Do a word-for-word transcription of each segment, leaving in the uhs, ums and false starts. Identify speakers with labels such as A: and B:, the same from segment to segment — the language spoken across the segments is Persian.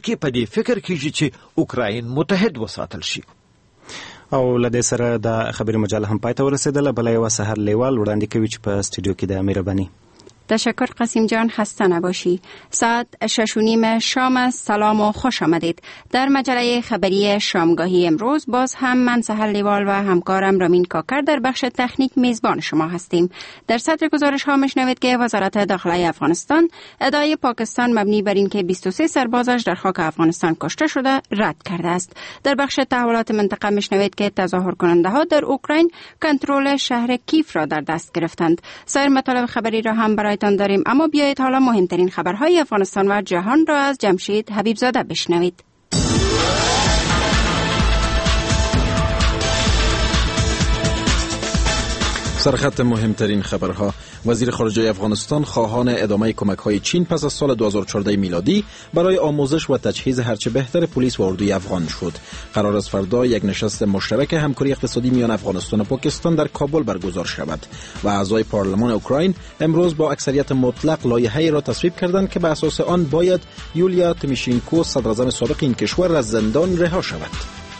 A: کې په دې فکر کېږي چې اوکراین متحد وساتل شي.
B: او لدې سره د خبري مجله هم پای ته ورسېدله. بله یوه سحر لیوال وړاندې کوي چې په استودیو کې د مهرباني.
C: تشکر قاسم جان، خسته نباشی. ساعت شش و نیم شام است. سلام و خوش آمدید. در مجله خبری شامگاهی امروز باز هم من سحر لیوال و همکارم رامین کاکر در بخش تکنیک میزبان شما هستیم. در صدر گزارش ها میشنوید که وزارت داخلی افغانستان ادعای پاکستان مبنی بر اینکه بیست و سه سربازش در خاک افغانستان کشته شده رد کرده است. در بخش تحولات منطقه میشنوید که تظاهر کننده ها در اوکراین کنترل شهر کیف را در دست گرفتند. سایر مطالب خبری را هم برای تان داریم، اما بیایید حالا مهمترین خبرهای افغانستان و جهان را از جمشید حبیبزاده بشنوید.
D: سرخط مهمترین خبرها: وزیر خارجه افغانستان خواهان ادامه کمک‌های چین پس از سال دو هزار و چهارده میلادی برای آموزش و تجهیز هرچه بهتر پلیس و اردوی افغان شد. قرار است فردا یک نشست مشترک همکاری اقتصادی میان افغانستان و پاکستان در کابل برگزار شود و اعضای پارلمان اوکراین امروز با اکثریت مطلق لایحه‌ای را تصویب کردند که به اساس آن باید یولیا تیموشنکو صدراعظم سابق این کشور از زندان رها شود.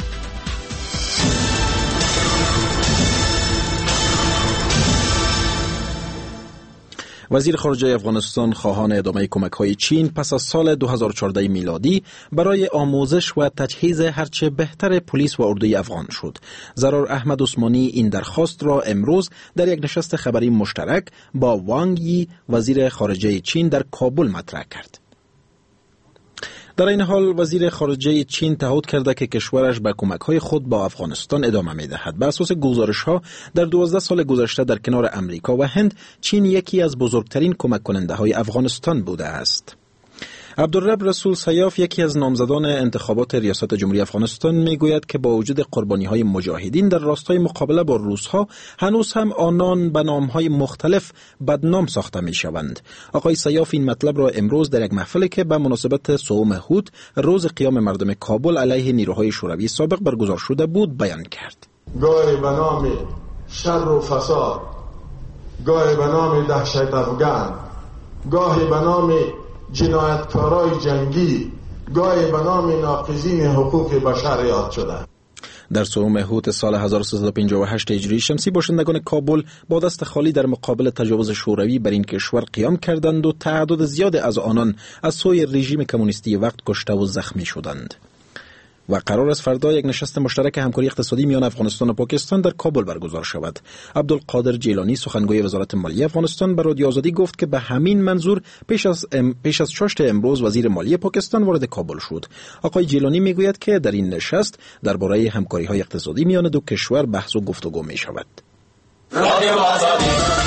D: وزیر خارجه افغانستان خواهان ادامه کمک‌های چین پس از سال دو هزار و چهارده میلادی برای آموزش و تجهیز هرچه بهتر پلیس و اردوی افغان شد. ضرار احمد عثمانی این درخواست را امروز در یک نشست خبری مشترک با وانگ یی وزیر خارجه چین در کابل مطرح کرد. در این حال وزیر خارجه چین تعهد کرده که کشورش به کمک‌های خود با افغانستان ادامه می‌دهد. به اساس گزارش‌ها در دوازده سال گذشته در کنار امریکا و هند چین یکی از بزرگترین کمک کننده‌های افغانستان بوده است. عبدالرب رسول سیاف یکی از نامزدان انتخابات ریاست جمهوری افغانستان میگوید که با وجود قربانی‌های مجاهدین در راستای مقابله با روس‌ها هنوز هم آنان به نام‌های مختلف بدنام ساخته می‌شوند. آقای سیاف این مطلب را امروز در یک محفلی که به مناسبت صوم هود روز قیام مردم کابل علیه نیروهای شوروی سابق برگزار شده بود بیان کرد.
E: گاهی به نام شر و فساد، گاهی به نام دهشت افغان، گاهی به نام جنایتکارای جنگی، گاهی به نام ناقضین حقوق بشر یاد شده.
D: در صوم هوت سال هزار و سیصد و پنجاه و هشت هجری شمسی باشندگان کابل با دست خالی در مقابل تجاوز شوروی بر این کشور قیام کردند و تعداد زیاد از آنان از سوی رژیم کمونیستی وقت کشته و زخمی شدند. و قرار است فردا یک نشست مشترک همکاری اقتصادی میان افغانستان و پاکستان در کابل برگزار شود. عبدالقادر جیلانی سخنگوی وزارت مالیه افغانستان به رادیو آزادی گفت که به همین منظور پیش از ام پیش از چاشت امروز وزیر مالیه پاکستان وارد کابل شد. آقای جیلانی میگوید که در این نشست درباره همکاری‌های اقتصادی میان دو کشور بحث و گفتگو می شود. رادیو آزادی.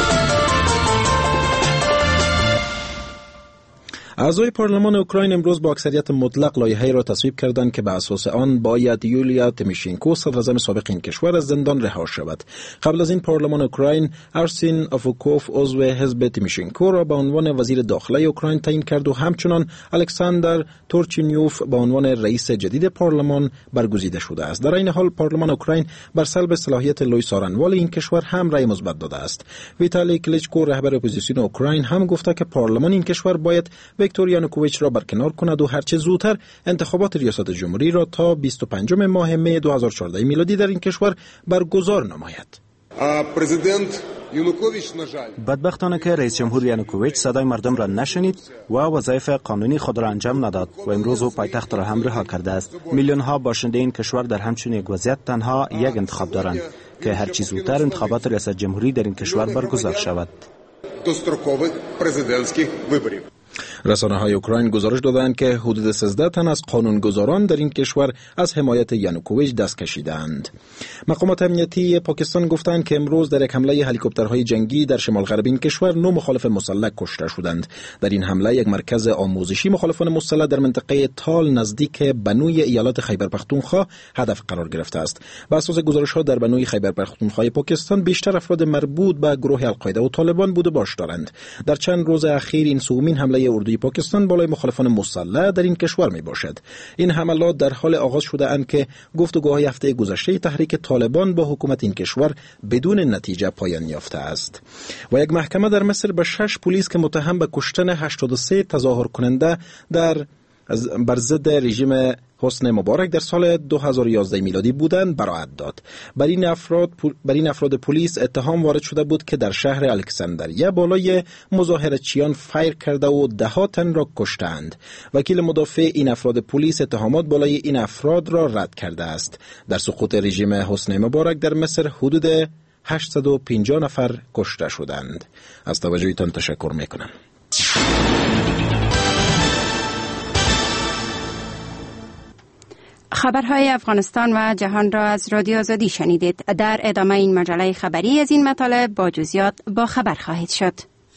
D: اعضای پارلمان اوکراین امروز با اکثریت مطلق لایحه‌ای را تصویب کردند که به اساس آن باید یولیا تیموشنکو صدراعظم سابق این کشور از زندان رها شود. قبل از این پارلمان اوکراین ارسین آفوکوف عضو حزب تیموشنکو را به عنوان وزیر داخلی اوکراین تعیین کرد و همچنان الکساندر تورچینیوف به عنوان رئیس جدید پارلمان برگزیده شده است. در این حال پارلمان اوکراین بر سلب صلاحیت لوی سارنوال این کشور هم رأی مثبت داده است. ویتالی کلیچکو رهبر اپوزیسیون اوکراین هم گفته که پارلمان این کشور باید ویکتور یانوکوویچ را برکنار کند و هرچه زودتر انتخابات ریاست جمهوری را تا بیست و پنجم ماه می دو هزار و چهارده میلادی در این کشور برگزار نماید.
B: بدبختانه که رئیس جمهور یانوکوویچ صدای مردم را نشنید و وظایف قانونی خود را انجام نداد و امروز او پایتخت را هم رها کرده است. میلیون ها باشنده این کشور در همچین یک وضعیت تنها یک انتخاب دارند که هرچی زودتر انتخابات ریاست جمهوری در این کشور برگزار شود.
D: رسانه‌های اوکراین گزارش دادند که حدود سیزده تن از قانونگذاران در این کشور از حمایت یانوکوویچ دست کشیدند. مقامات امنیتی پاکستان گفتند که امروز در یک حمله هلیکوپترهای جنگی در شمال غرب این کشور نه مخالف مسلح کشته شدند. در این حمله یک مرکز آموزشی مخالفان مسلح در منطقه تال نزدیک بنوی ایالات خیبر پختونخوا هدف قرار گرفته است. بر اساس گزارش‌ها در بنوی خیبر پختونخوا پاکستان بیشتر افراد مربوط به گروه القاعده و طالبان بوده باش دارند. در چند روز اخیر این سومین حمله اردوی پاکستان بالای مخالفان مسلح در این کشور می باشد. این حملات در حال آغاز شده اند که گفتگوهای هفته گذشته تحریک طالبان با حکومت این کشور بدون نتیجه پایان یافته است. و یک محکمه در مصر به شش پلیس که متهم به کشتن هشتاد و سه تظاهر کننده در از بر ضد رژیم حسن مبارک در سال دو هزار و یازده میلادی بودند براعت داد. بر این افراد بر این افراد پلیس اتهام وارد شده بود که در شهر الکسندریه بالای مظاهره‌چیان فیر کرده و ده ها تن را کشتند. وکیل مدافع این افراد پلیس اتهامات بالای این افراد را رد کرده است. در سقوط رژیم حسن مبارک در مصر حدود هشتصد و پنجاه نفر کشته شدند. از توجهتان تشکر میکنم.
C: خبرهای افغانستان و جهان را از رادیو آزادی شنیدید. در ادامه این مجله خبری از این مطالب با جزئیات با خبر خواهید شد.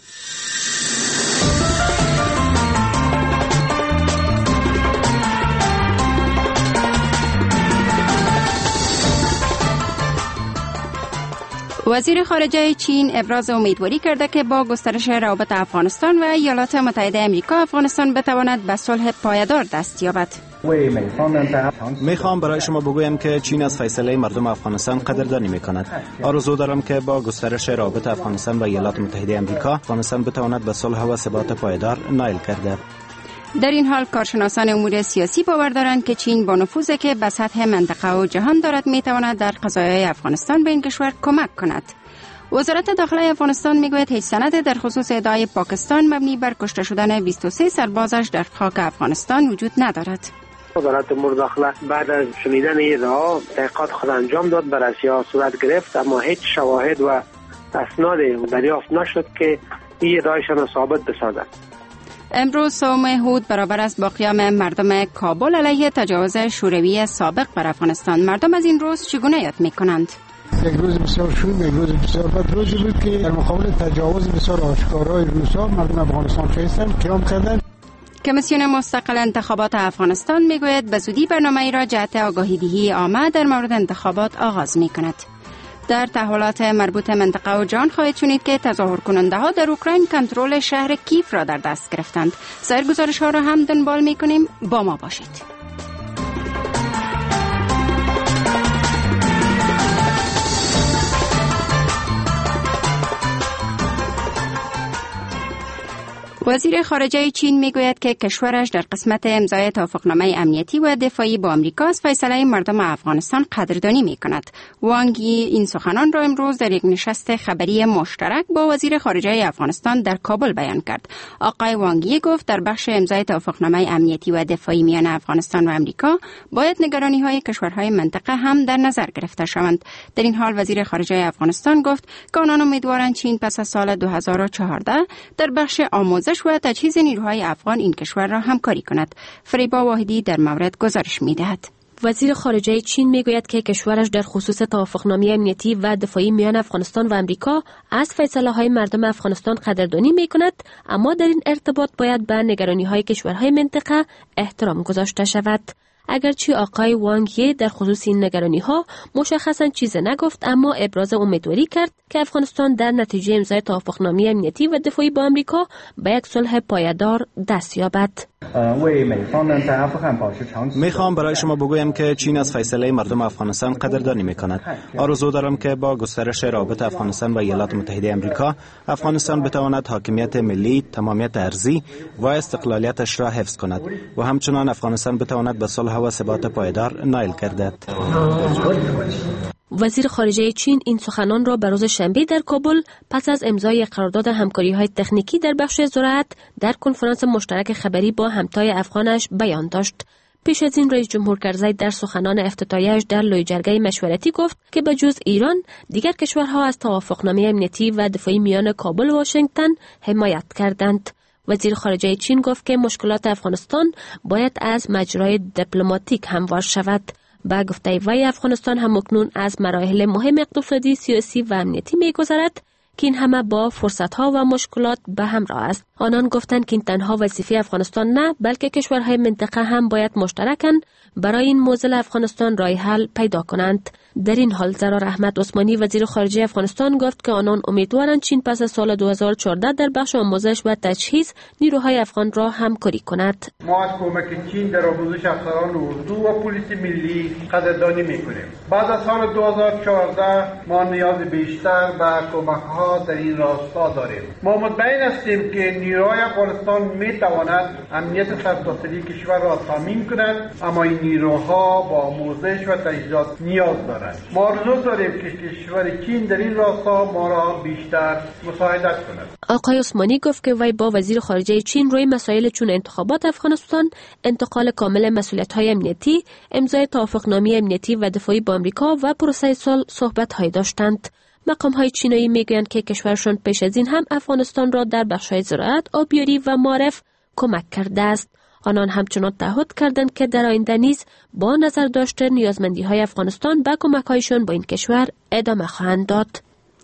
C: وزیر خارجه چین ابراز امیدواری کرده که با گسترش روابط افغانستان و ایالات متحده آمریکا افغانستان بتواند به صلح پایدار دست یابد.
B: میخوام برای شما بگویم که چین از فیصله مردم افغانستان قدردانی میکند. آرزو دارم که با گسترش روابط افغانستان و ایالات متحده آمریکا افغانستان بتواند به صلح و ثبات پایدار نائل گردد.
C: در این حال کارشناسان امور سیاسی باور دارند که چین با نفوذی که به سطح منطقه و جهان دارد میتواند در قضایای افغانستان به این کشور کمک کند. وزارت داخله افغانستان میگوید هیچ سند در خصوص ادعای پاکستان مبنی بر کشته شدن بیست و سه سربازش در خاک افغانستان وجود ندارد.
F: وزارت امور داخله بعد از شنیدن این ادعا تحقیقات خود انجام داد، بررسی‌ها صورت گرفت، اما هیچ شواهد و اسناد دریافت نشد که این ادعایشان را ثابت بسازد.
C: امروز سوم هود برابر است با قیام مردم کابل علیه تجاوز شوروی سابق بر افغانستان. مردم از این روز چگونه یاد می‌کنند؟
G: یک روز بسیار شوم، یک روز بسیار بد، روزی بود که در مقابل تجاوز بسیار آشکارای روس‌ها مردم افغانستان خیستند، قیام کردند.
C: کمیسیون مستقل انتخابات افغانستان میگوید به زودی برنامه‌ای را جهت آگاهی‌دهی عامه در مورد انتخابات آغاز می‌کند. در تحولات مربوط منطقه و جهان خواهید شنید که تظاهر کننده ها در اوکراین کنترل شهر کیف را در دست گرفتند. سایر گزارش ها را هم دنبال می کنیم. با ما باشید. وزیر خارجه چین میگوید که کشورش در قسمت امضای توافقنامه امنیتی و دفاعی با آمریکا از فیصله مردم افغانستان قدردانی میکند. وانگ یی این سخنان را امروز در یک نشست خبری مشترک با وزیر خارجه افغانستان در کابل بیان کرد. آقای وانگ یی گفت در بخش امضای توافقنامه امنیتی و دفاعی میان افغانستان و آمریکا باید نگرانی‌های کشورهای منطقه هم در نظر گرفته شوند. در این حال وزیر خارجه افغانستان گفت که آنان امیدوارند چین پس از سال دو هزار و چهارده در بخش آموزش و تجهیز نیروهای افغان این کشور را همکاری کند. فریبا واحدی در مورد گزارش می‌دهد.
H: وزیر خارجه چین میگوید که کشورش در خصوص توافقنامه امنیتی و دفاعی میان افغانستان و آمریکا از فیصله‌های مردم افغانستان قدردانی میکند، اما در این ارتباط باید به نگرانی‌های کشورهای منطقه احترام گذاشته شود. اگرچه آقای وانگ یی در خصوص این نگرانی‌ها مشخصاً چیزی نگفت، اما ابراز امیدواری کرد که افغانستان در نتیجه امضای توافقنامه امنیتی و دفاعی با آمریکا به یک صلح پایدار دست یابد.
B: میخوام برای شما بگویم که چین از فیصله مردم افغانستان قدردانی میکند. آرزو دارم که با گسترش روابط افغانستان و ایالات متحده آمریکا افغانستان بتواند حاکمیت ملی، تمامیت ارضی و استقلالیتش را حفظ کند و همچنان افغانستان بتواند به صلح و ثبات پایدار نائل گردد.
H: وزیر خارجه چین این سخنان را به روز شنبه در کابل پس از امضای قرارداد همکاری‌های تکنیکی در بخش زراعت در کنفرانس مشترک خبری با همتای افغانش بیان داشت. پیش از این رئیس جمهور کرزی در سخنان افتتاحیه‌اش در لوی جرگه مشورتی گفت که به جز ایران دیگر کشورها از توافقنامه امنیتی و دفاعی میان کابل و واشنگتن حمایت کردند. وزیر خارجه چین گفت که مشکلات افغانستان باید از مجرای دیپلماتیک هموار شود. با گفته وی افغانستان هم اکنون از مراحل مهم اقتصادی، سیاسی و امنیتی می‌گذرد که این همه با فرصت‌ها و مشکلات به همراه است. آنان گفتند که این تنها وظیفه افغانستان نه، بلکه کشورهای منطقه هم باید مشترکاً برای این معضل افغانستان راه حل پیدا کنند. در این حال زرار احمد عثمانی وزیر خارجه افغانستان گفت که آنان امیدوارند چین پس از سال دو هزار و چهارده در بخش آموزش و تجهیز نیروهای افغان را همکاری کند.
I: ما از کمک چین در آموزش افسران اردو و پلیس ملی قدردانی میکنیم. بعد از سال دو هزار و چهارده ما نیاز بیشتر به کمک‌ها در این راستا داریم. ما مطمئن هستیم که نیروهای افغانستان میتواند امنیت سرتاسری کشور را تامین کند، اما این نیروها با آموزش و تجهیزات نیاز دارند. ما آرزو داریم که کشور چین در این راستا ما را بیشتر مساعدت کند.
H: آقای عثمانی گفت که وی با وزیر خارجه چین روی مسائل چون انتخابات افغانستان، انتقال کامل مسئولیت‌های امنیتی، امضای توافقنامه امنیتی و دفاعی با آمریکا و پروسه صلح صحبت‌های داشتند. مقام‌های چینایی میگویند که کشورشان پیش از این هم افغانستان را در بخش‌های زراعت، آبیاری و معارف کمک کرده است. آنان همچنان تعهد کردند که در آینده نیز با نظر داشته نیازمندی‌های افغانستان به کمک‌هایشان با این کشور ادامه خواهند داد.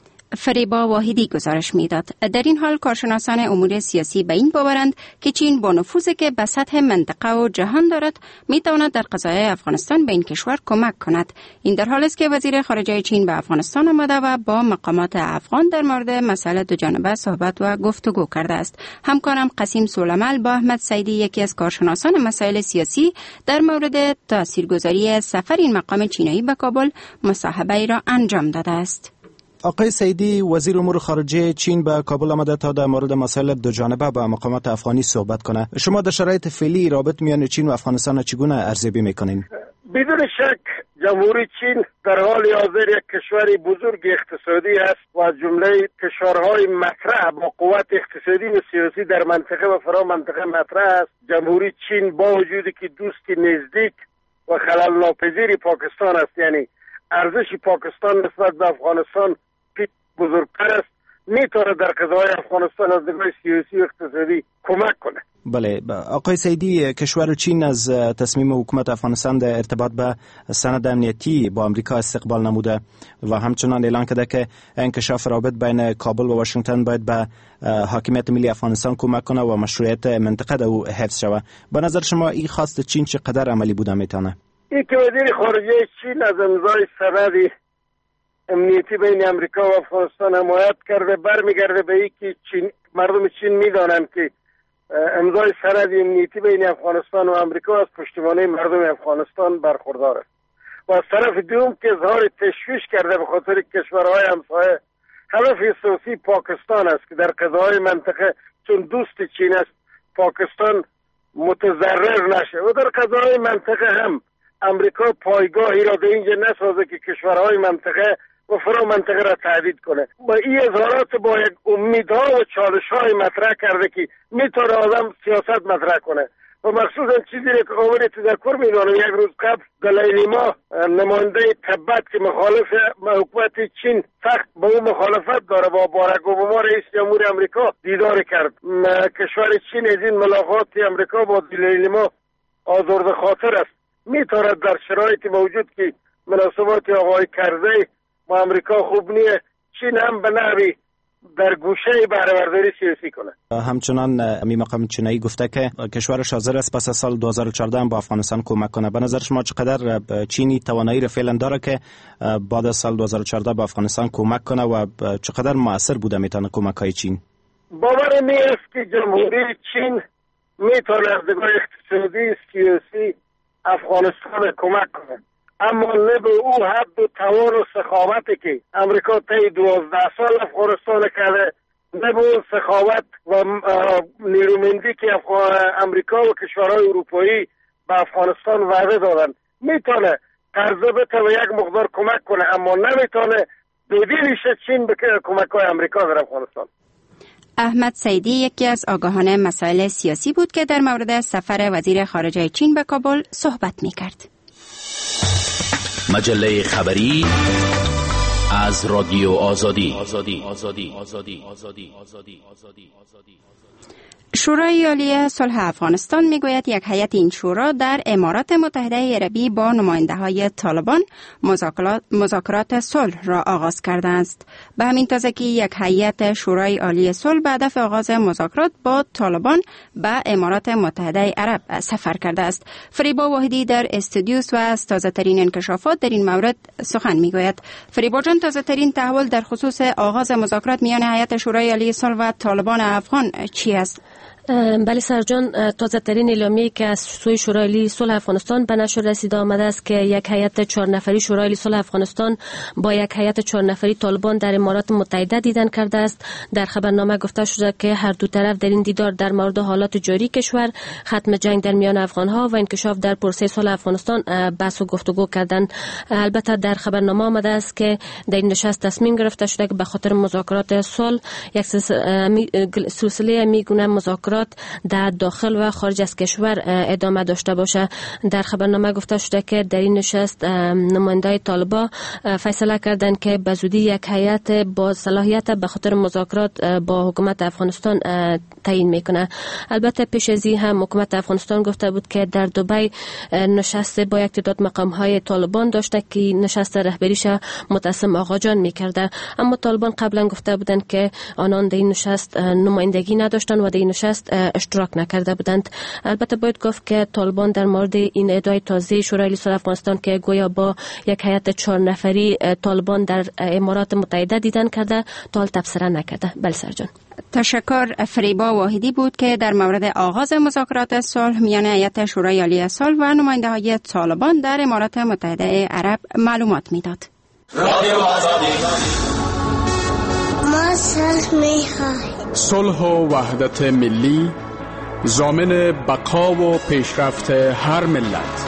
C: فریبا واحدی گزارش میداد. در این حال کارشناسان امور سیاسی به این باورند که چین با نفوذی که به سطح منطقه و جهان دارد میتواند در قضایای افغانستان به این کشور کمک کند. این در حالی است که وزیر خارجه چین به افغانستان آمده و با مقامات افغان در مورد مسائل دو جانبه صحبت و گفتگو کرده است. همکارم قاسم سولمل با احمد سیدی، یکی از کارشناسان مسائل سیاسی، در مورد تاثیرگذاری سفر این مقام چینایی به کابل مصاحبه ای را انجام داده است.
B: آقای سیدی، وزیر امور خارجه چین به کابل آمده تا در مورد مسائل دو جانبه با مقامات افغانی صحبت کنه. شما در شرایط فعلی رابط میان چین و افغانستان چگونه ارزیابی میکنین؟
F: بدون شک جمهوری چین در حال حاضر یک کشور بزرگ اقتصادی است و از جمله کشورهای مطرح با قوت اقتصادی و سیاسی در منطقه و فرا منطقه مطرح است. جمهوری چین با وجودی که دوست نزدیک و خلل ناپذیر پاکستان است، یعنی ارزش پاکستان نسبت به افغانستان بزرگتر است، میتونه در قضای افغانستان از نگاه سیاسی و اقتصادی کمک کنه.
B: بله آقای سیدی، کشور چین از تصمیم حکومت افغانستان در ارتباط به سند امنیتی با امریکا استقبال نموده و همچنان اعلان کرده که انکشاف رابط بین کابل و واشنگتن باید به حاکمیت ملی افغانستان کمک کنه و مشروعیت منطقه در او حفظ شود. به نظر شما این خواست چین چقدر عملی بوده میتونه؟
F: این که وزیر خارجه چین از امضای سند امنیتی بین امریکا و افغانستان حمایت کرده برمیگرده به این که چین، مردم چین میدانند که امضای سند امنیتی بین افغانستان و امریکا از پشتیبانی مردم افغانستان برخوردار است و از طرف دوم که اظهار تشویش کرده به خاطر کشورهای همسایه. هدف اساسی پاکستان است که در قضای منطقه چون دوست چین است پاکستان متضرر نشه و در قضای منطقه هم امریکا پایگاهی را در اینجا نسازه که کشورهای منطقه و فرا منطقه را تهدید کنه. با این اظهارات با یک امیدها و چالش‌های مطرح کرده که میتونه آدم سیاست مطرح کنه و مخصوصا چیزی که قابل تذکر میدانم یک روز قبل دلایلی ما نماینده تبت که مخالف حکومت چین سخت با اون مخالفت داره با باراک اوباما رئیس جمهور امریکا دیدار کرد. کشور چین از این ملاقات امریکا با دلایلی ما آزرده خاطر است. میتونه در شرایط موجود که مناسبات آقای کرزی با امریکا خوب نیه، چین هم به نحوی در گوشه بهره‌برداری سیاسی کنه.
B: همچنان امی مقام چینایی گفته که کشورش حاضر است پس از سال دو هزار و چهارده هم با افغانستان کمک کنه. به نظر شما چقدر چینی توانایی را فعلا داره که بعد از سال دو هزار و چهارده با افغانستان کمک کنه و چقدر مؤثر بوده میتونه کمک‌های چین؟
F: باور نیست که جمهوری چین میتونه از نگاه اقتصادی سیاسی افغانستان کمک کنه، اما نه به او حد و توان و سخاوتی که امریکا طی دوازده سال افغانستان کرده، نه به اون سخاوت و نیرومندی که امریکا و کشورهای اروپایی به افغانستان وعده دادن. میتونه قرضه بته و یک مقدار کمک کنه، اما نمیتونه بدیلش چین به کمک های امریکا در افغانستان.
C: احمد سیدی یکی از آگاهان مسائل سیاسی بود که در مورد سفر وزیر خارجه چین به کابل صحبت می‌کرد.
J: مجله خبری از رادیو آزادی. آزادی. آزادی. آزادی. آزادی. آزادی. آزادی.
C: شورای عالی صلح افغانستان میگوید یک هیئت این شورا در امارات متحده عربی با نماینده‌های طالبان مذاکرات مذاکرات صلح را آغاز کرده است. به همین تازگی یک هیئت شورای عالی صلح به هدف آغاز مذاکرات با طالبان به امارات متحده عرب سفر کرده است. فریبا واحدی در استودیوس و از تازه ترین انکشافات در این مورد سخن میگوید. فریبا جان، تازه ترین تحول در خصوص آغاز مذاکرات میان هیئت شورای عالی صلح و طالبان افغان چی است؟
H: بله سرجان، تازه ترین اعلامیه‌ای که از سوی شورای عالی صلح افغانستان به نشر رسیده آمده است که یک هیئت چهار نفری شورای عالی صلح افغانستان با یک هیئت چهار نفری طالبان در امارات متحده دیدن کرده است. در خبرنامه گفته شده که هر دو طرف در این دیدار در مورد حالات جاری کشور، ختم جنگ در میان افغان‌ها و انکشاف در پروسه صلح افغانستان بحث و گفتگو کردند. البته در خبرنامه آمده است که در این نشست تصمیم گرفته شده که به خاطر مذاکرات صلح یک سلسله میگونه مذاکرات در داخل و خارج از کشور ادامه داشته باشه. در خبرنامه گفته شده که در این نشست نماینده‌های طالبان فیصله کردند که به زودی یک هیئت با صلاحیت به خاطر مذاکرات با حکومت افغانستان تعیین میکنه. البته پیش از این هم حکومت افغانستان گفته بود که در دبی نشست با یک تعداد مقام‌های طالبان داشته که نشست رهبریش متسم آقا جان میکرده، اما طالبان قبلا گفته بودند که آنان در این نشست نمایندگی نداشتند و در این نشست اشتراک نکرده بودند. البته باید گفت که طالبان در مورد این ادعای تازه شورای عالی صلح افغانستان که گویا با یک هیئت چهار نفری طالبان در امارات متحده دیدن کرده تا حال تبصره نکرده. بله سرجان.
C: تشکر. فریبا واحدی بود که در مورد آغاز مذاکرات صلح میان هیئت شورای عالی صلح و نماینده‌های طالبان در امارات متحده عرب معلومات میداد.
K: رادیو آزادی. ما صلح می‌خواهیم. صلح و وحدت ملی ضامن بقا و پیشرفت هر ملت.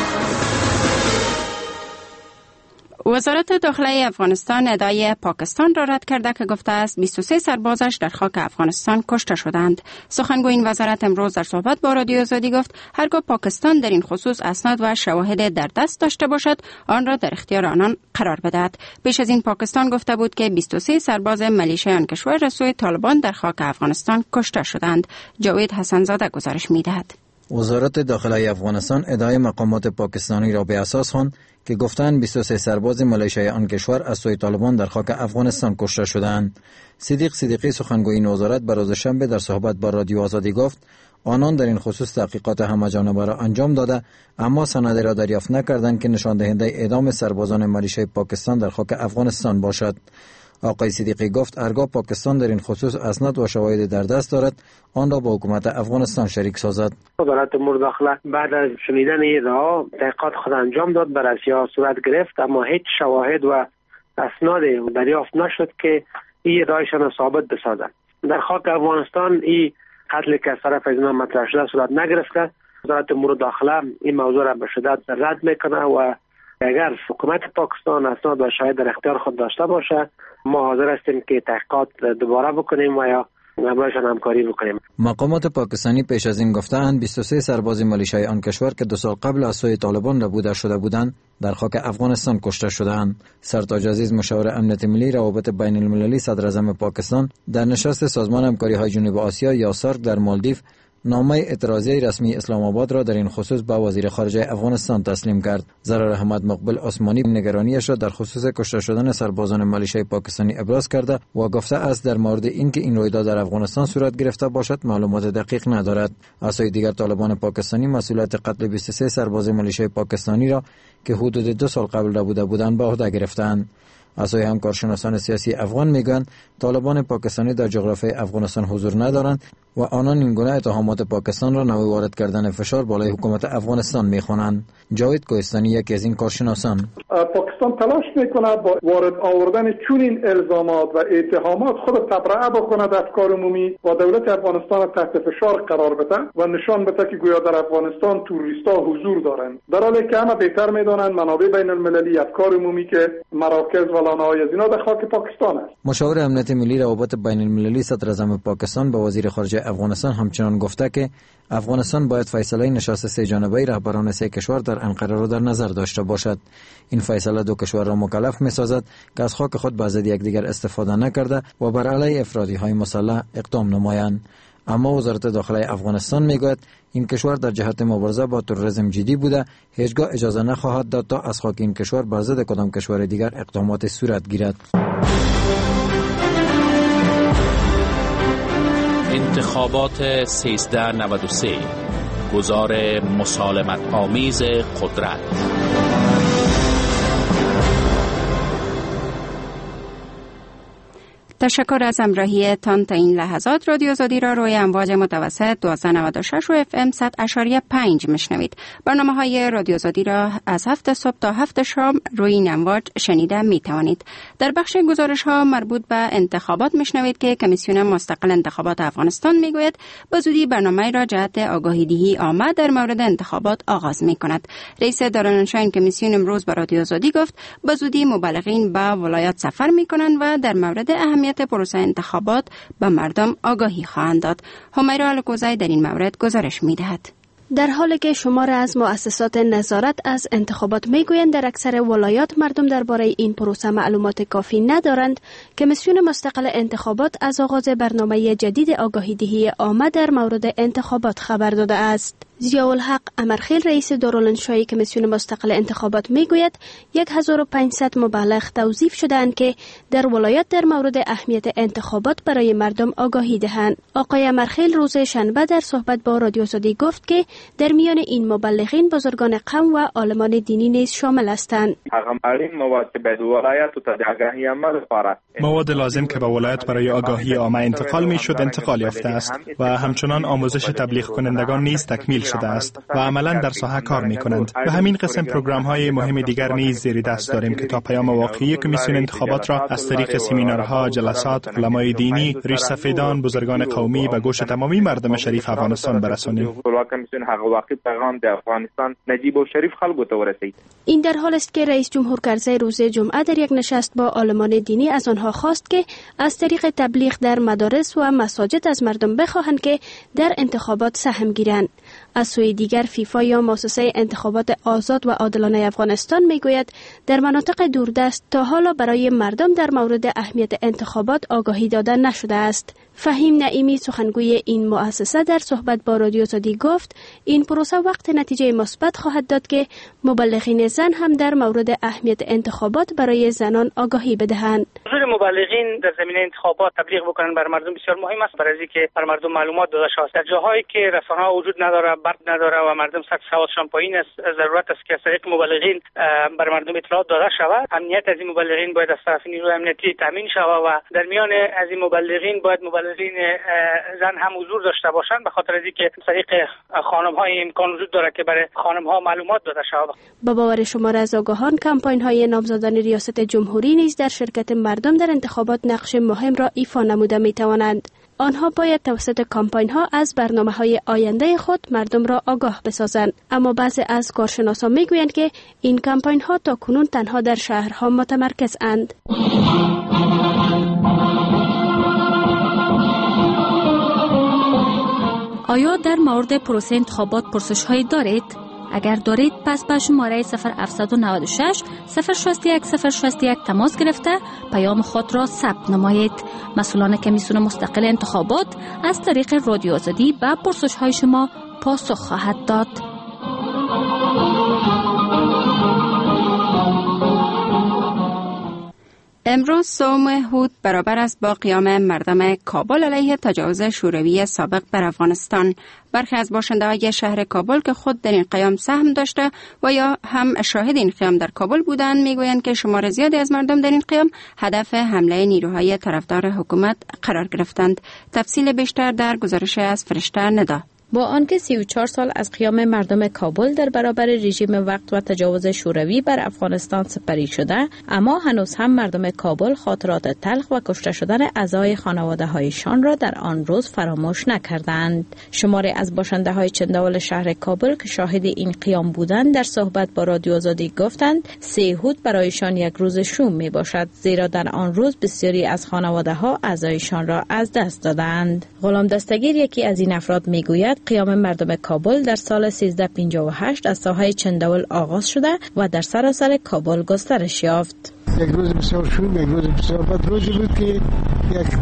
C: وزارت داخلی افغانستان ادعای پاکستان را رد کرده که گفته است بیست و سه سربازش در خاک افغانستان کشته شدند. سخنگوی این وزارت امروز در صحبت با رادیو آزادی گفت هرگاه پاکستان در این خصوص اسناد و شواهد در دست داشته باشد آن را در اختیار آنان قرار بدهد. پیش از این پاکستان گفته بود که بیست و سه سرباز ملیشه آن کشور را سوی طالبان در خاک افغانستان کشته شدند. جاوید حسنزاده گزارش می‌دهد.
D: وزارت داخلی افغانستان ادعای مقامات پاکستانی را به اساس خواند که گفتند بیست و سه سرباز ملیشه آن کشور از سوی طالبان در خاک افغانستان کشته شدند. صدیق صدیقی سخنگوی این وزارت به روز شنبه در صحبت با رادیو آزادی گفت آنان در این خصوص تحقیقات همه‌جانبه را انجام داده اما سندی را دریافت نکردند که نشان دهنده اعدام سربازان ملیشه پاکستان در خاک افغانستان باشد. آقای صدیقی گفت هرگاه پاکستان در این خصوص اسناد و شواهد در دست دارد آن را با حکومت افغانستان شریک سازد.
F: وزارت امور داخله بعد از شنیدن این ادعا تحقیقات خود انجام داد، بررسی‌ها صورت گرفت اما هیچ شواهد و اسناد دریافت نشد که این ادعایشان را ثابت بسازد. در خاک افغانستان این قتل که از طرف از اینا مطرح شده صورت نگرفته. وزارت امور داخله این موضوع را به شدت رد میکنه و اگر حکومت پاکستان اسناد و شاهد در اختیار خود داشته باشه ما حاضر هستیم که تحقیقات دوباره بکنیم و یا همراهشان همکاری بکنیم.
D: مقامات پاکستانی پیش از این گفتند بیست و سه سرباز ملیشه آن کشور که دو سال قبل از سوی طالبان ربوده شده بودند در خاک افغانستان کشته شدند. سرتاج عزیز مشاور امنیت ملی روابط بین المللی صدر اعظم پاکستان در نشست سازمان همکاری های جنوب آسیا یا سارک در مالدیو نامه اعتراضی رسمی اسلام آباد را در این خصوص به وزیر خارجه افغانستان تسلیم کرد. ضرر احمد مقبل عثمانی نگرانیش را در خصوص کشته شدن سربازان ملیشه پاکستانی ابراز کرده و گفته است در مورد اینکه این رویداد در افغانستان صورت گرفته باشد معلومات دقیق ندارد. از سوی دیگر طالبان پاکستانی مسئولیت قتل بیست و سه سرباز ملیشه پاکستانی را که حدود دو سال قبل ربوده بودند به عهده گرفتند. از سوی هم کارشناسان سیاسی افغان میگویند طالبان پاکستانی در جغرافیای افغانستان حضور ندارند و آنان این گونه اتهامات پاکستان را نوی وارد کردن فشار بالای حکومت افغانستان میخوانند. جاوید کوهستانی یکی از این کارشناسان:
L: پاکستان تلاش میکنه با وارد آوردن چنین الزامات و اتهامات خود تبرئه بکند افکار عمومی و دولت افغانستان تحت فشار قرار بده و نشان بده که گویا در افغانستان توریستا حضور دارند، در حالی که همه بهتر میدانند منابع بین المللی افکار عمومی که مراکز و لانه‌های از اینا در خاک پاکستان است. مشاور امنیت ملی روابط بین المللی صدر اعظم پاکستان به وزیر خارجه افغانستان همچنان گفته که افغانستان باید فیصله نشست سه جانبه رهبران سه کشور در انقره را در نظر داشته باشد. این فیصله دو کشور را مکلف می‌سازد که از خاک خود به ضد یکدیگر استفاده نکرده و بر علیه افرادی‌های مسلح اقدام نمایند.
M: اما وزارت داخله افغانستان میگوید این کشور در جهت مبارزه با تروریسم جدی بوده، هیچگاه اجازه نخواهد داد تا از خاک این کشور بر ضد کدام کشور دیگر اقدامات صورت گیرد.
J: انتخابات سیزده نود و سه، گزار مسالمت آمیز قدرت.
C: تشکر از همراهی تان تا این لحظات. رادیو آزادی را روی امواج متوسط دویست و نود و شش و اف ام صد اشاریه پنج میشنوید. برنامه های رادیو آزادی را از هفت صبح تا هفت شام روی این امواج شنیده می توانید. در بخش گزارش ها مربوط به انتخابات میشنوید که کمیسیون مستقل انتخابات افغانستان میگوید به زودی برنامه را جهت آگاهی دهی عامه در مورد انتخابات آغاز می کند. رئیس دارالانشا این کمیسیون امروز به رادیو آزادی گفت به زودی مبلغین به ولایات سفر می کنند و در مورد اهمیت پروسه انتخابات به مردم آگاهی خواهند داد. همیرا الکوزی در این مورد گزارش می دهد.
H: در حالی که شمار از مؤسسات نظارت از انتخابات میگویند در اکثر ولایات مردم درباره این پروسه معلومات کافی ندارند، کمیسیون مستقل انتخابات از آغاز برنامه جدید آگاهی دهی عامه در مورد انتخابات خبر داده است. ضیاءالحق امرخیل رئیس دارالانشای کمیسیون مستقل انتخابات میگوید هزار و پانصد مبلغ توظیف شدند که در ولایت در مورد اهمیت انتخابات برای مردم آگاهی دهند. آقای امرخیل روز شنبه در صحبت با رادیو آزادی گفت که در میان این مبلغین بزرگان قوم و عالمان دینی نیز شامل هستند.
N: مواد لازم که به ولایت برای آگاهی عامه انتقال می شد انتقال یافته است و همچنان آموزش تبلیغ کنندگان نیز تکمیل شده است و عملا در ساحه کار می کنند. و همین قسم پروگرام های مهم دیگر نیز زیر دست داریم که تا پیام واقعی کمیسیون انتخابات را از طریق سمینارها، جلسات، علمای دینی، ریش سفیدان، بزرگان قومی به گوش تمامی مردم شریف افغانستان برسانیم.
H: این در حال است که رئیس جمهور کرزی روز جمعه در یک نشست با عالمان دینی از آنها خواست که از طریق تبلیغ در مدارس و مساجد از مردم بخواهند که در انتخابات سهم گیرند. از سوی دیگر فیفا یا مؤسسه انتخابات آزاد و عادلانه افغانستان میگوید در مناطق دوردست تا حالا برای مردم در مورد اهمیت انتخابات آگاهی داده نشده است. فهیم نعیمی سخنگوی این مؤسسه در صحبت با رادیو آزادی گفت این پروسه وقت نتیجه مثبت خواهد داد که مبلغین زن هم در مورد اهمیت انتخابات برای زنان آگاهی بدهند.
O: حضور مبلغین در زمینه انتخابات تبلیغ بکنند برای مردم بسیار مهم است، برای اینکه بر مردم معلومات داده شود. در جاهایی که رسانه‌ها وجود نداره، برق نداره و مردم سطح سوادشان پایین است، ضرورت است که از طریق مبلغین برای مردم اطلاعات داده شود. امنیت از این مبلغین باید از طرف نیروی امنیتی تامین شود و در میان از این مبلغین باید مبلغین زن هم حضور داشته باشند، به خاطر اینکه از طریق خانم‌ها امکان وجود داره که برای خانم‌ها معلومات داده شود.
H: با باور شمار از آگاهان کمپاین‌های نامزدان ریاست جمهوری نیز در شرکت مردم در انتخابات نقش مهم را ایفا نموده می‌توانند. آنها باید توسط کمپاین‌ها از برنامه‌های آینده خود مردم را آگاه بسازند، اما بعضی از کارشناسان می‌گویند که این کمپاین‌ها تاکنون تنها در شهرها متمرکز اند. آیا در مورد پروسه انتخابات پرسش‌هایی دارید؟ اگر دارید پس به شماره صفر هفت نه شش صفر شش یک صفر شش یک تماس گرفته پیام خود را ثبت نمایید. مسئولان کمیسیون مستقل انتخابات از طریق رادیو آزادی به پرسش‌های شما پاسخ خواهد داد.
C: امروز سوم هود برابر است با قیام مردم کابل علیه تجاوز شوروی سابق بر افغانستان. برخی از باشنده‌های شهر کابل که خود در این قیام سهم داشته و یا هم شاهد این قیام در کابل بودند میگویند که شمار زیادی از مردم در این قیام هدف حمله نیروهای طرفدار حکومت قرار گرفتند. تفصیل بیشتر در گزارش از فرشته ندا.
P: با آنکه سی و چهار سال از قیام مردم کابل در برابر رژیم وقت و تجاوز شوروی بر افغانستان سپری شده، اما هنوز هم مردم کابل خاطرات تلخ و کشته شدن اعضای خانواده‌هایشان را در آن روز فراموش نکردند. شماری از باشنده‌های چنداول شهر کابل که شاهد این قیام بودند در صحبت با رادیو آزادی گفتند سه هود برایشان یک روز شوم می باشد، زیرا در آن روز بسیاری از خانواده‌ها اعضایشان را از دست دادند. غلام دستگیر یکی از این افراد میگوید قیام مردم کابل در سال سیزده پنجاه و هشت از ساحه چنداول آغاز شده و در سراسر کابل گسترش یافت.
G: یک روز بسیار شوم، یک روز بسیار بد، روزی بود که یک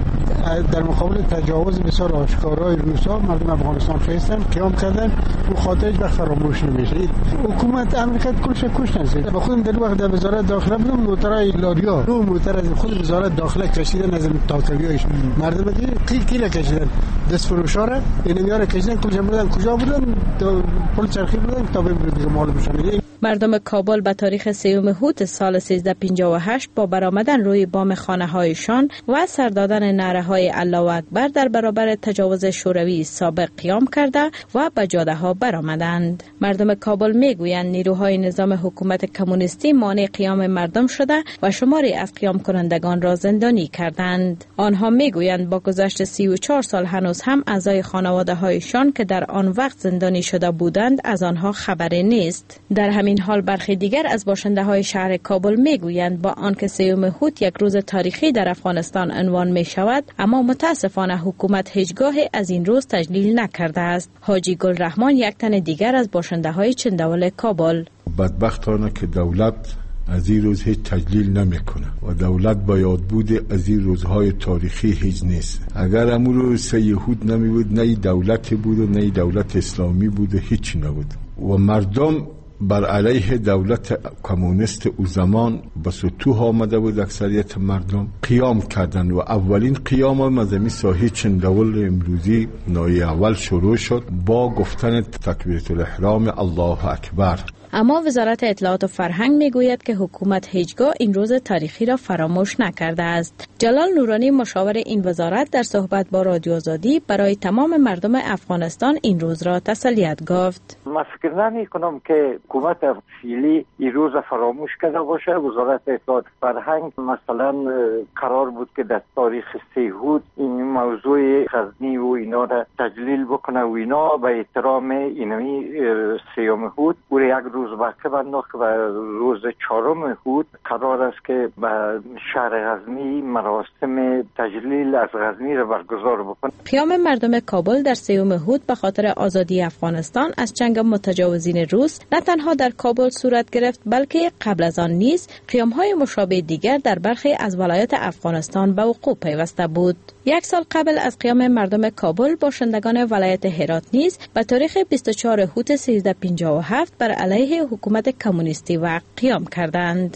G: در مقابل تجاوز بسیار آشکارای روسا مردم افغانستان خواستن قیام کردن و خاطرش وقت فراموش نمیشه. حکومت امریکا کلش کشتن. با خودم در وقت در وزارت داخله بودم، موترای لاریا رو موتر از خود وزارت داخله کشیدن از تاکویاش مردم دیگه کی کی کشیدن دست فروشا را این میاره کشیدن کلش بودن کجا بودن پل چرخی بودن تا به دیگه مال بشن.
P: مردم کابل به تاریخ سوم هوت سال سیزده پنجاه و هشت با برآمدن روی بام خانه‌هایشان و سر دادن نعره‌های الله اکبر در برابر تجاوز شوروی سابق قیام کرده و به جاده‌ها برآمدند. مردم کابل میگویند نیروهای نظام حکومت کمونیستی مانع قیام مردم شده و شماری از قیام کنندگان را زندانی کردند. آنها میگویند با گذشت سی و چهار سال هنوز هم اعضای خانواده‌هایشان که در آن وقت زندانی شده بودند از آنها خبری نیست. در همین حال برخی دیگر از باشنده‌های شهر کابل میگویند با آنکه سوم هوت یک روز تاریخی در افغانستان عنوان می شود، اما متاسفانه حکومت هیچگاهی از این روز تجلیل نکرده است. حاجی گل رحمان یک تن دیگر از باشنده‌های چندول کابل:
Q: بدبختانه که دولت از این روز هیچ تجلیل نمیکنه و دولت با یاد بود از این روزهای تاریخی هیچ نیست. اگر امور روز سه هود نمی بود، نه دولت بود و نه دولت اسلامی بود و هیچ نبود و مردم بر علیه دولت کمونیست او زمان به سطوح آمده بود. اکثریت مردم قیام کردند و اولین قیام مذهبی ساحه چندول امروزی نای اول شروع شد با گفتن تکبیرة الاحرام الله اکبر.
P: اما وزارت اطلاعات و فرهنگ میگوید که حکومت هیچگاه این روز تاریخی را فراموش نکرده است. جلال نورانی مشاور این وزارت در صحبت با رادیو آزادی برای تمام مردم افغانستان این روز را تسلیت گفت.
R: من فکر نمی کنم که حکومت فعلی این روز فراموش کرده باشه. وزارت اطلاعات و فرهنگ مثلا قرار بود که در تاریخ سیهود این موضوع غزنی و اینا را تجلیل بکنه و اینا به احترام اینمی سیوم هود و یک روز باقی بنداخت و روز چهارم هود قرار است که به شهر غزنی مراسم تجلیل از غزنی را برگزار بکنه.
P: قیام مردم کابل در سیوم هود به خاطر آزادی افغانستان از چنگ متجاوزین روس نه تنها در کابل صورت گرفت بلکه قبل از آن نیز قیام‌های مشابه دیگر در برخی از ولایات افغانستان به وقوع پیوسته بود. یک سال قبل از قیام مردم کابل باشندگان ولایت هرات نیز به تاریخ بیست و چهار هوت سیزده پنجاه و هفت بر علیه حکومت کمونیستی وقت قیام کردند.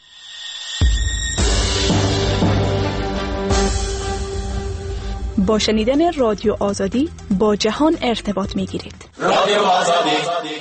S: با شنیدن رادیو آزادی با جهان ارتباط می‌گیرید. رادیو آزادی.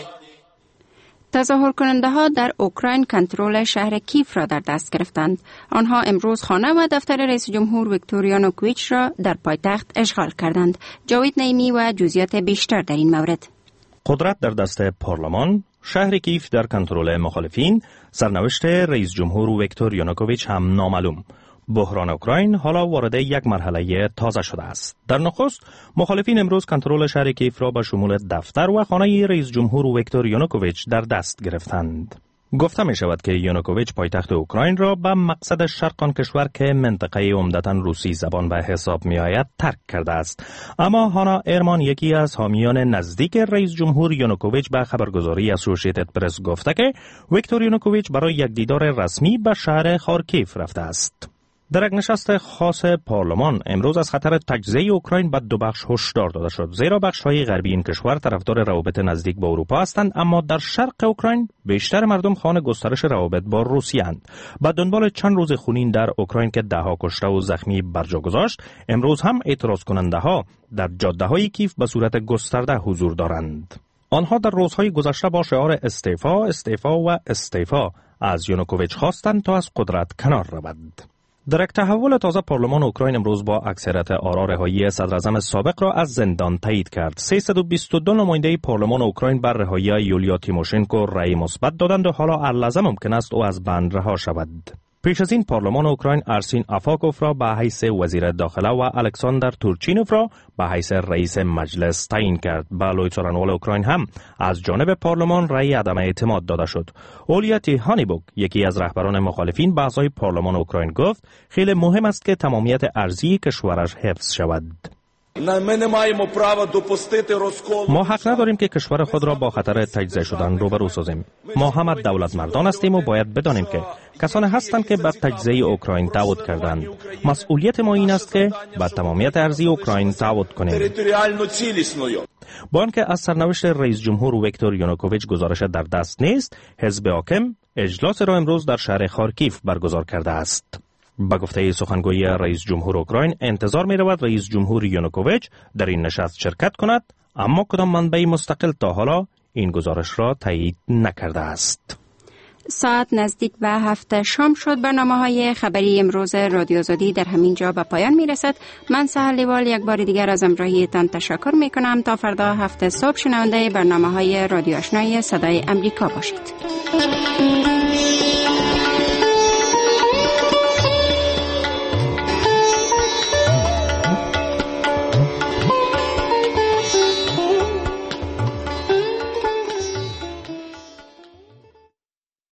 C: تظاهر کننده ها در اوکراین کنترل شهر کیف را در دست گرفتند. آنها امروز خانه و دفتر رئیس جمهور ویکتور یانوکوویچ را در پایتخت اشغال کردند. جاوید نعیمی و جزئیات بیشتر در این مورد.
T: قدرت در دست پارلمان، شهر کیف در کنترل مخالفین، سرنوشت رئیس جمهور ویکتور یانوکوویچ هم نامعلوم. بحران اوکراین حالا وارد یک مرحله تازه شده است. در نخست مخالفین امروز کنترل شهر کیف را به شمول دفتر و خانه رئیس جمهور ویکتور یانوکوویچ در دست گرفتند. گفته می شود که یانوکوویچ پایتخت اوکراین را به مقصد شرق آن کشور که منطقه عمدتاً روسی زبان به حساب می آید ترک کرده است. اما هانا ارمان، یکی از حامیان نزدیک رئیس جمهور یانوکوویچ، به خبرگزاری اسوسییتد پرس گفته که ویکتور یانوکوویچ برای یک دیدار رسمی به شهر خارکیف رفته است. در یک نشست خاص پارلمان امروز از خطر تجزیه اوکراین به دو بخش هشدار داده شد، زیرا بخش‌های غربی این کشور طرفدار روابط نزدیک با اروپا هستند، اما در شرق اوکراین بیشتر مردم خواهان گسترش روابط با روسیه اند. به دنبال چند روز خونین در اوکراین که ده‌ها کشته و زخمی بر جا گذاشت، امروز هم اعتراض کننده‌ها در جاده‌های کیف به صورت گسترده حضور دارند. آنها در روزهای گذشته با شعار استعفا، استعفا و استعفا از یانوکوویچ خواستند تا از قدرت کنار رود. در یک تحول تازه پارلمان اوکراین امروز با اکثریت آرا رهایی صدراعظم سابق را از زندان تایید کرد. سیصد و بیست و دو نماینده پارلمان اوکراین بر رهایی یولیا تیموشنکو رأی مثبت دادند و حالا اللحظه ممکن است او از بند رها شود. پیش از این پارلمان اوکراین ارسین افاکوف را به حیث وزیر داخله و الکساندر تورچینوف را به حیث رئیس مجلس تعیین کرد. بلوی څارنوال اوکراین هم از جانب پارلمان رأی عدم اعتماد داده شد. اولیا تیهانیبوک، یکی از رهبران مخالفین به اعضای پارلمان اوکراین، گفت خیلی مهم است که تمامیت ارضی کشورش حفظ شود. ما حق نداریم که کشور خود را با خطر تجزیه شدن روبرو سازیم. ما هم دولت مردان هستیم و باید بدانیم که کسانی هستند که به تجزیه اوکراین تعهد کردند. مسئولیت ما این است که به تمامیت ارضی اوکراین تعهد کنیم. با آنکه از سرنوشت رئیس جمهور ویکتور یانوکوویچ گزارش در دست نیست، حزب حاکم اجلاس را امروز در شهر خارکیف برگزار کرده است. با گفته سخنگوی رئیس جمهور اوکراین انتظار می رود رئیس جمهور یانوکوویچ در این نشست شرکت کند، اما کدام منبع مستقل تا حالا این گزارش را تایید نکرده است.
C: ساعت نزدیک به هفت شام شد. برنامه‌های خبری امروز رادیو آزادی در همین جا به پایان می رسد. من سهر لیوال یک بار دیگر از همراهیتان تشکر می کنم. تا فردا هفت صبح شنونده برنامه‌های رادیو آشنای صدای امریکا باشید.